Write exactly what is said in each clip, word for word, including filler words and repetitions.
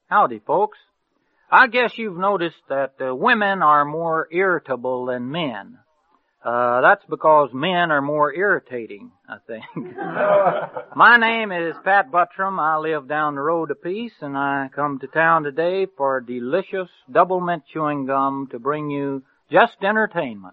Howdy, folks. I guess you've noticed that uh, women are more irritable than men. Uh, that's because men are more irritating, I think. My name is Pat Buttram. I live down the road a piece, and I come to town today for delicious double mint chewing gum to bring you just entertainment.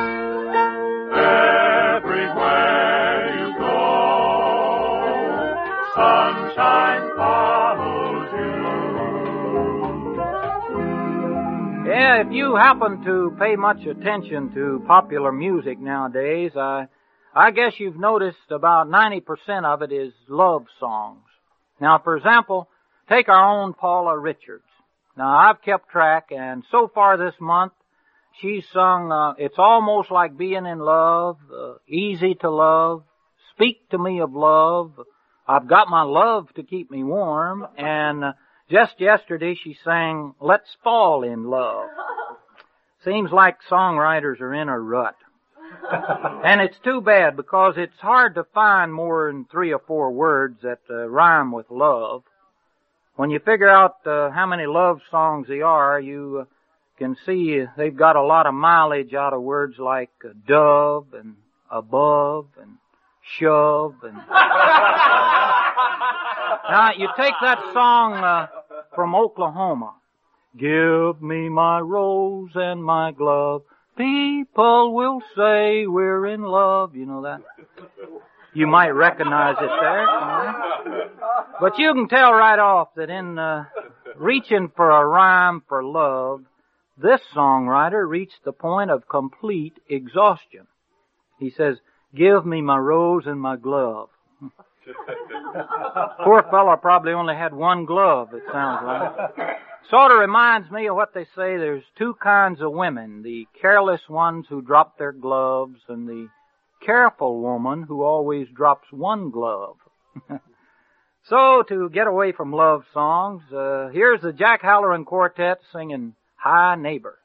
Everywhere you go, sunshine follows you. Yeah, if you happen to pay much attention to popular music nowadays, I, I guess you've noticed about ninety percent of it is love songs. Now, for example, take our own Paula Richards. Now, I've kept track, and so far this month, she's sung, uh, It's Almost Like Being in Love, uh, Easy to Love, Speak to Me of Love, I've Got My Love to Keep Me Warm, and uh, just yesterday she sang Let's Fall in Love. Seems like songwriters are in a rut. And it's too bad because it's hard to find more than three or four words that uh, rhyme with love. When you figure out uh, how many love songs there are, you uh, can see they've got a lot of mileage out of words like uh, dove and above and shove and... Now, you take that song uh, from Oklahoma. Give me my rose and my glove. People will say we're in love. You know that? You might recognize it there. But you can tell right off that in uh, reaching for a rhyme for love, this songwriter reached the point of complete exhaustion. He says, give me my rose and my glove. Poor fella probably only had one glove, it sounds like. Sort of reminds me of what they say, there's two kinds of women, the careless ones who drop their gloves and the careful woman who always drops one glove. So, to get away from love songs, uh, here's the Jack Halloran Quartet singing Hi Neighbor.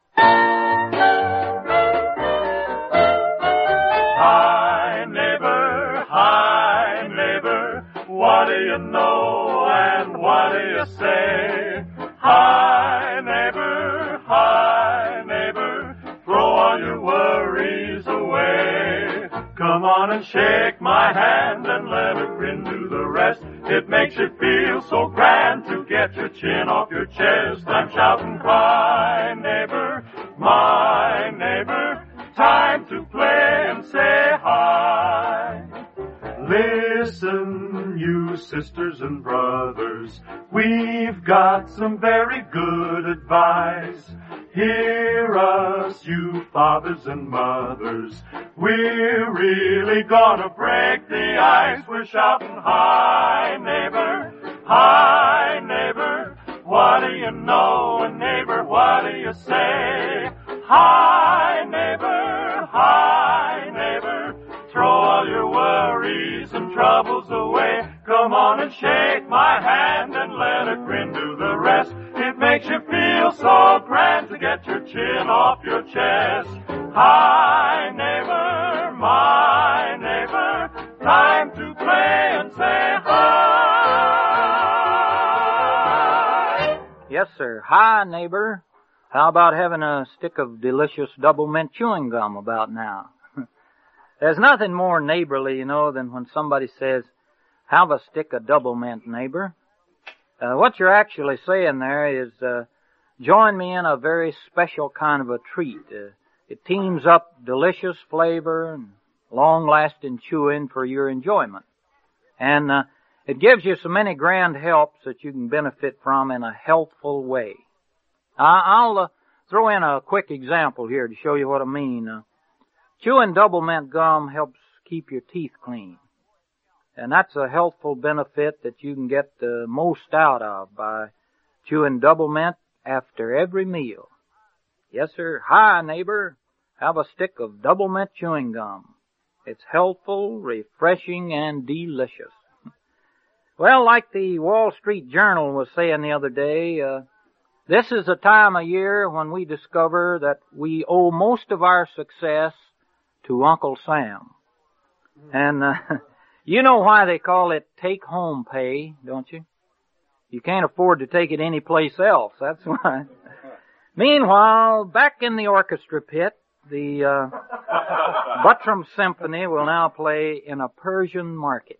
Hi neighbor, hi neighbor, what do you know and what do you say? Hi neighbor, hi neighbor, throw all your worries away. Come on and shake my hand and let a grin do the rest. It makes you feel so grand to get your chin off your chest. I'm shouting, hi neighbor, my neighbor, time to play and say hi. Listen, you sisters and brothers, we've got some very good advice. Hear us, you fathers and mothers, we're really gonna break the ice. We're shouting, hi neighbor, hi neighbor, what do you know? And neighbor, what do you say? Hi neighbor, hi neighbor, throw all your worries and troubles away. Come on and shake my hand and let a grin do the rest. It makes you feel so grand to get your chin off your chest. Hi neighbor, my neighbor, time to play and say hi. Yes, sir. Hi, neighbor. How about having a stick of delicious double mint chewing gum about now? There's nothing more neighborly, you know, than when somebody says, have a stick of double mint, neighbor. Uh, what you're actually saying there is, uh, join me in a very special kind of a treat. Uh, it teams up delicious flavor and long-lasting chewing for your enjoyment. And uh, it gives you so many grand helps that you can benefit from in a healthful way. I- I'll uh, throw in a quick example here to show you what I mean. Uh, chewing double mint gum helps keep your teeth clean. And that's a healthful benefit that you can get the most out of by chewing double mint after every meal. Yes, sir. Hi, neighbor. Have a stick of double mint chewing gum. It's healthful, refreshing, and delicious. Well, like the Wall Street Journal was saying the other day, uh, this is a time of year when we discover that we owe most of our success to Uncle Sam. And uh, you know why they call it take-home pay, don't you? You can't afford to take it anyplace else, that's why. Meanwhile, back in the orchestra pit, the uh, Buttram Symphony will now play in a Persian market.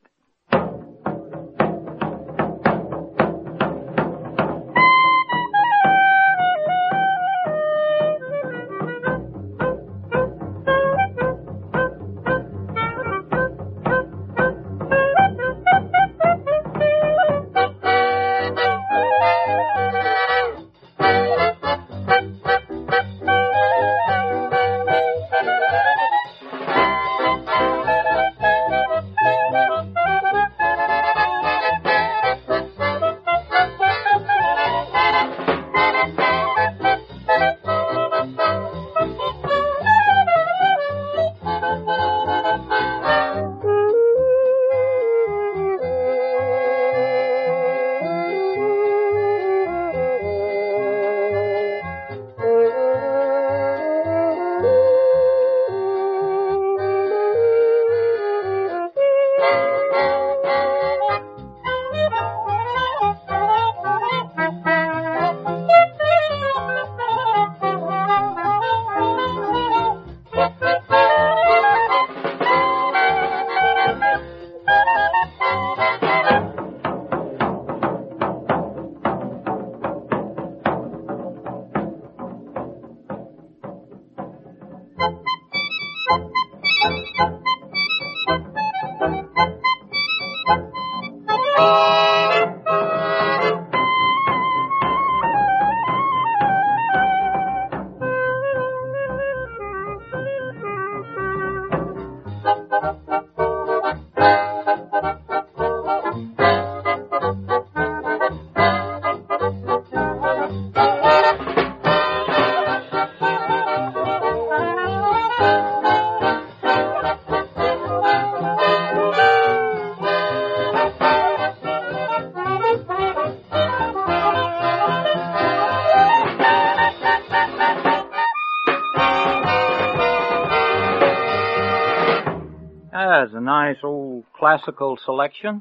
That's a nice old classical selection.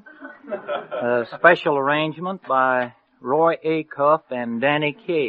A special arrangement by Roy Acuff and Danny Kaye.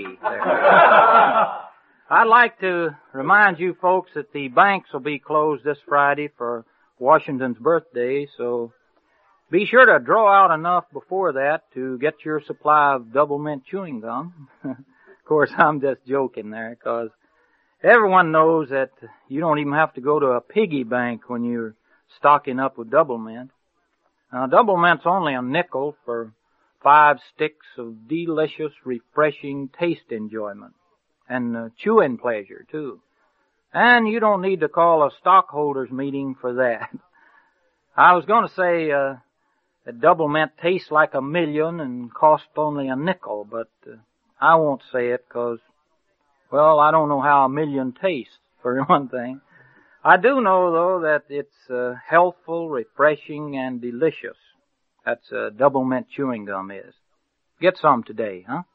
I'd like to remind you folks that the banks will be closed this Friday for Washington's birthday, so be sure to draw out enough before that to get your supply of double mint chewing gum. Of course, I'm just joking there, because everyone knows that you don't even have to go to a piggy bank when you're stocking up with double mint. Now, double mint's only a nickel for five sticks of delicious, refreshing taste enjoyment. And uh, chewing pleasure, too. And you don't need to call a stockholders meeting for that. I was going to say uh, that double mint tastes like a million and costs only a nickel, but uh, I won't say it because, well, I don't know how a million tastes, for one thing. I do know, though, that it's uh, healthful, refreshing, and delicious. That's uh, double mint chewing gum is. Get some today, huh?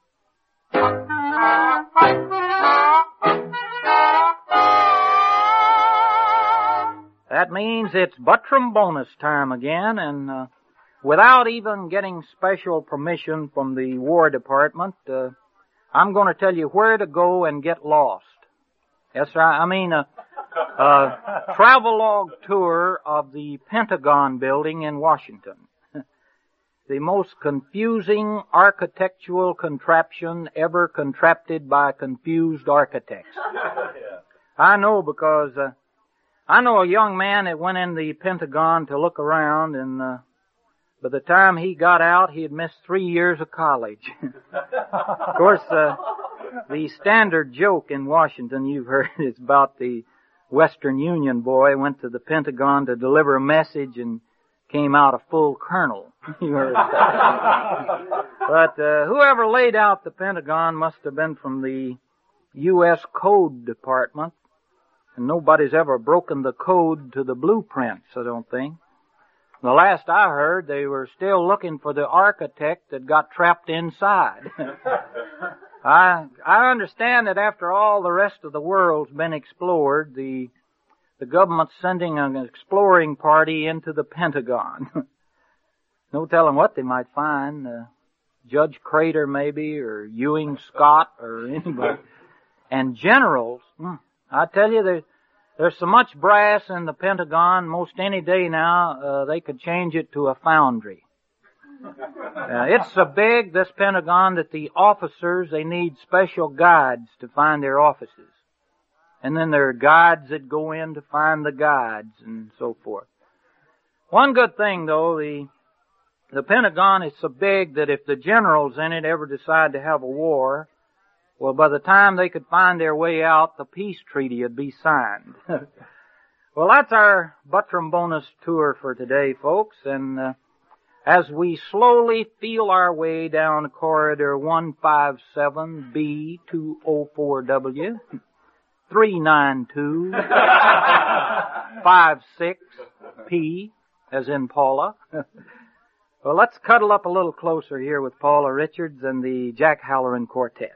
That means it's Buttram bonus time again, and uh, without even getting special permission from the War Department, uh, I'm going to tell you where to go and get lost. Yes, sir. I mean, a, a travelogue tour of the Pentagon building in Washington. The most confusing architectural contraption ever contrapted by confused architects. I know because uh, I know a young man that went in the Pentagon to look around, and uh, by the time he got out, he had missed three years of college. Of course, uh, the standard joke in Washington you've heard is about the Western Union boy went to the Pentagon to deliver a message and came out a full colonel. You heard that. But uh, whoever laid out the Pentagon must have been from the U S Code Department, and nobody's ever broken the code to the blueprints, I don't think. The last I heard, they were still looking for the architect that got trapped inside. I I understand that after all the rest of the world's been explored, the the government's sending an exploring party into the Pentagon. No telling what they might find. Uh, Judge Crater maybe, or Ewing Scott, or anybody. And generals, I tell you, there, there's so much brass in the Pentagon, most any day now, uh, they could change it to a foundry. Uh, it's so big, this Pentagon, that the officers, they need special guides to find their offices. And then there are guides that go in to find the guides and so forth. One good thing, though, the the Pentagon is so big that if the generals in it ever decide to have a war, well, by the time they could find their way out, the peace treaty would be signed. Well, that's our Buttram bonus tour for today, folks, and uh, as we slowly feel our way down corridor one five seven B two oh four W, three nine two, five six P, as in Paula. Well, let's cuddle up a little closer here with Paula Richards and the Jack Halloran Quartet.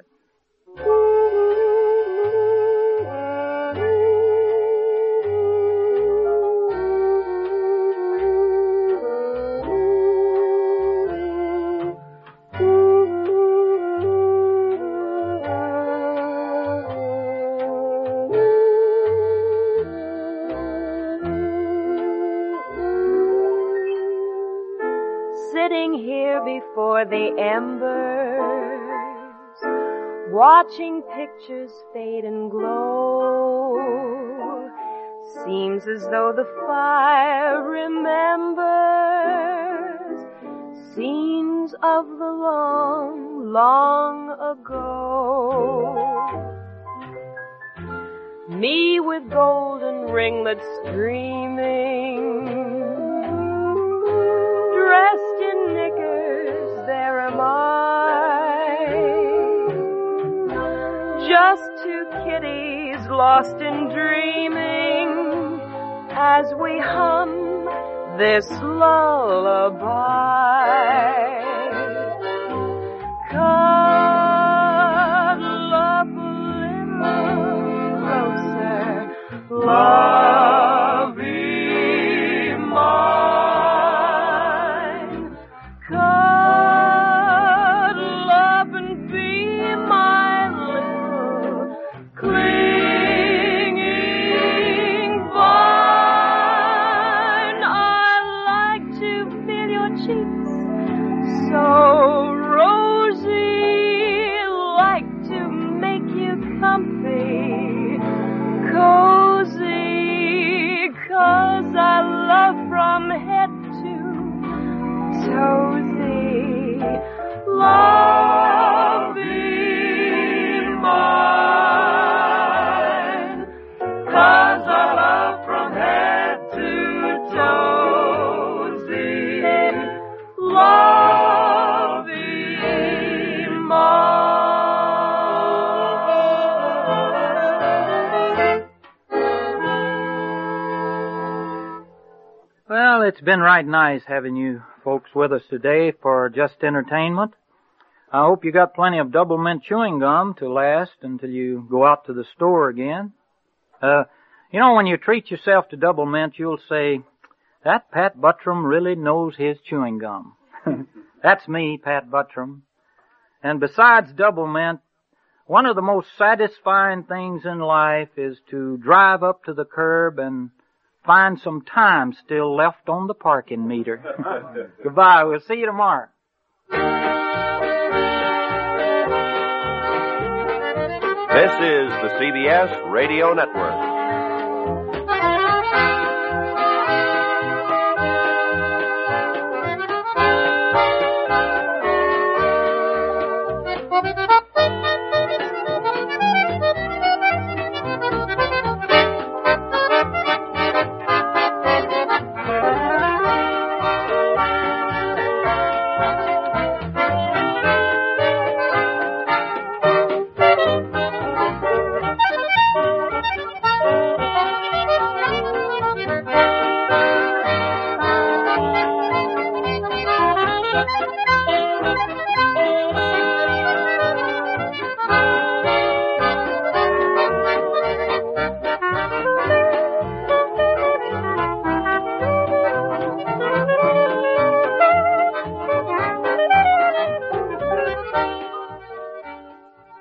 Sitting here before the embers, watching pictures fade and glow, seems as though the fire remembers scenes of the long, long ago. Me with golden ringlets streaming, dressed in knickers, there am I. Just two kiddies lost in dreaming as we hum this lullaby. Cuddle up a little closer, lovey mine. Cuddle up and be my little clinging vine. I like to feel your cheeks so rosy, like to make you comfy, cozy, 'cause I love from head to toesy, lovey mine, 'cause I love from head to toesy, lovey mine. Well, it's been right nice having you folks with us today for just entertainment. I hope you got plenty of double mint chewing gum to last until you go out to the store again. Uh, you know, when you treat yourself to double mint, you'll say, that Pat Buttram really knows his chewing gum. That's me, Pat Buttram. And besides double mint, one of the most satisfying things in life is to drive up to the curb and find some time still left on the parking meter. Goodbye. We'll see you tomorrow. This is the C B S Radio Network.